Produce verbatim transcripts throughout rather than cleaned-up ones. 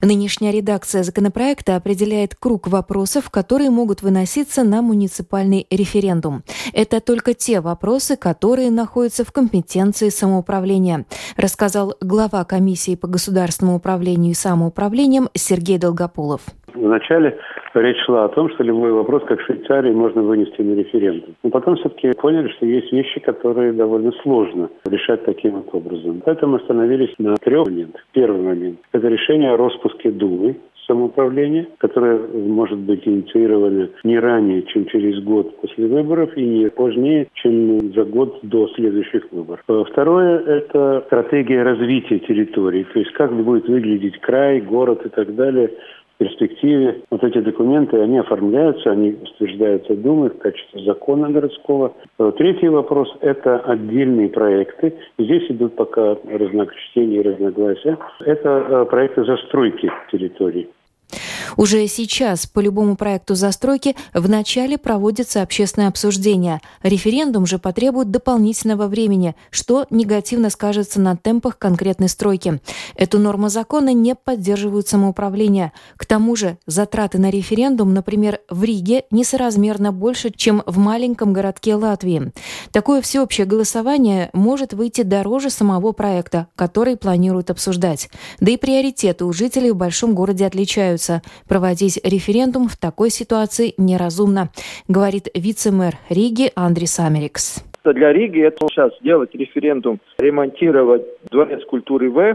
Нынешняя редакция законопроекта определяет круг вопросов, которые могут выноситься на муниципальный референдум. Это только те вопросы, которые находятся в компетенции самоуправления, рассказал глава комиссии по государственному управлению и самоуправлением Сергей Долгополов. Вначале речь шла о том, что любой вопрос, как в Швейцарии, можно вынести на референдум. Но потом все-таки поняли, что есть вещи, которые довольно сложно решать таким вот образом. Поэтому остановились на трех моментах. Первый момент – это решение о распуске Думы самоуправления, которое может быть инициировано не ранее, чем через год после выборов и не позднее, чем за год до следующих выборов. Второе – это стратегия развития территорий, то есть как будет выглядеть край, город и так далее – в перспективе. Вот эти документы, они оформляются, они утверждаются Думой в качестве закона городского. Третий вопрос – это отдельные проекты. Здесь идут пока разночтения и разногласия. Это проекты застройки территорий. Уже сейчас по любому проекту застройки вначале проводится общественное обсуждение. Референдум же потребует дополнительного времени, что негативно скажется на темпах конкретной стройки. Эту норму закона не поддерживают самоуправление. К тому же затраты на референдум, например, в Риге, несоразмерно больше, чем в маленьком городке Латвии. Такое всеобщее голосование может выйти дороже самого проекта, который планируют обсуждать. Да и приоритеты у жителей в большом городе отличаются. Проводить референдум в такой ситуации неразумно, говорит вице-мэр Риги Андрис Америкс. Для Риги это сейчас делать референдум, ремонтировать дворец культуры ВЭФ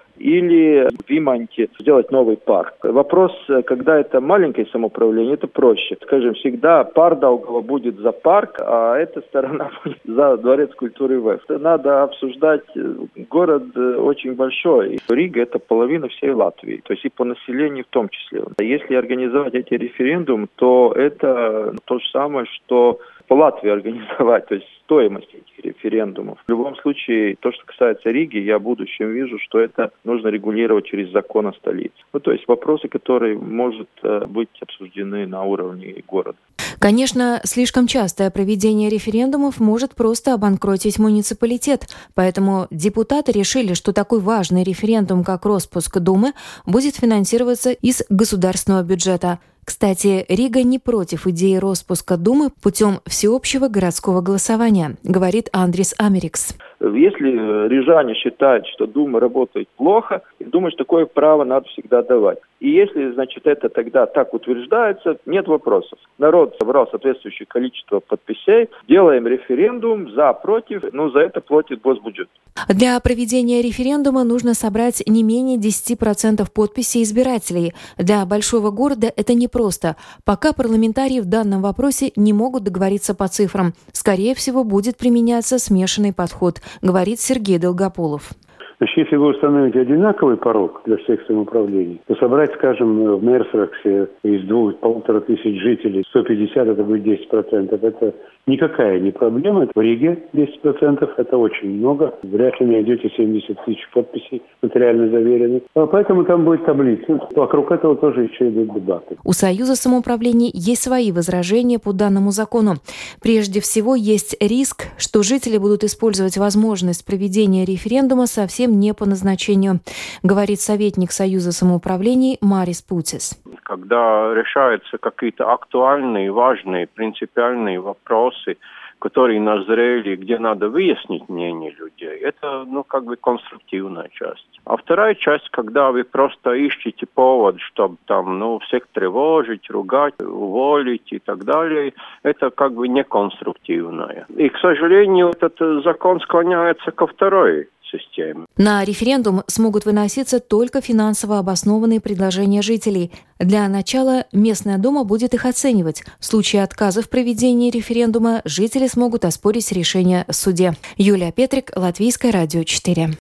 или в Виманте сделать новый парк. Вопрос, когда это маленькое самоуправление, это проще. Скажем, всегда Пардаугава будет за парк, а эта сторона будет за дворец культуры ВЭФ. Надо обсуждать, город очень большой. И Рига – это половина всей Латвии, то есть и по населению в том числе. Если организовать эти референдумы, то это то же самое, что по Латвии организовать, то есть стоимость этих референдумов. В любом случае, то, что касается Риги, я в будущем вижу, что это нужно регулировать через закон о столице. Ну, то есть вопросы, которые могут быть обсуждены на уровне города. Конечно, слишком частое проведение референдумов может просто обанкротить муниципалитет, поэтому депутаты решили, что такой важный референдум, как распуск Думы, будет финансироваться из государственного бюджета. Кстати, Рига не против идеи распуска Думы путем всеобщего городского голосования, говорит Андрис Америкс. Если рижане считают, что Дума работает плохо, думаю, что такое право надо всегда давать. И если, значит, это тогда так утверждается, нет вопросов. Народ собрал соответствующее количество подписей, делаем референдум за, против, ну, за это платит госбюджет. Для проведения референдума нужно собрать не менее десять процентов подписей избирателей. Для большого города это непросто. Пока парламентарии в данном вопросе не могут договориться по цифрам. Скорее всего, будет применяться смешанный подход, говорит Сергей Долгополов. Значит, если вы установите одинаковый порог для всех самоуправлений, то собрать, скажем, в Мерсраксе из двух, полутора тысяч жителей сто пятьдесят, это будет десять процентов. Это никакая не проблема. В Риге десять процентов, это очень много. Вряд ли найдете семьдесят тысяч подписей нотариально заверенных. Поэтому там будет таблица. Вокруг этого тоже еще идут дебаты. У Союза самоуправлений есть свои возражения по данному закону. Прежде всего, есть риск, что жители будут использовать возможность проведения референдума совсем не по назначению, говорит советник Союза самоуправлений Марис Путис. Когда решаются какие-то актуальные, важные, принципиальные вопросы, которые назрели, где надо выяснить мнение людей, это, ну, как бы конструктивная часть. А вторая часть, когда вы просто ищете повод, чтобы там, ну, всех тревожить, ругать, уволить и так далее, это как бы неконструктивная. И, к сожалению, этот закон склоняется ко второй системе. На референдум смогут выноситься только финансово обоснованные предложения жителей. Для начала местная дума будет их оценивать. В случае отказа в проведении референдума жители смогут оспорить решение в суде. Юлия Петрик, Латвийское радио четыре.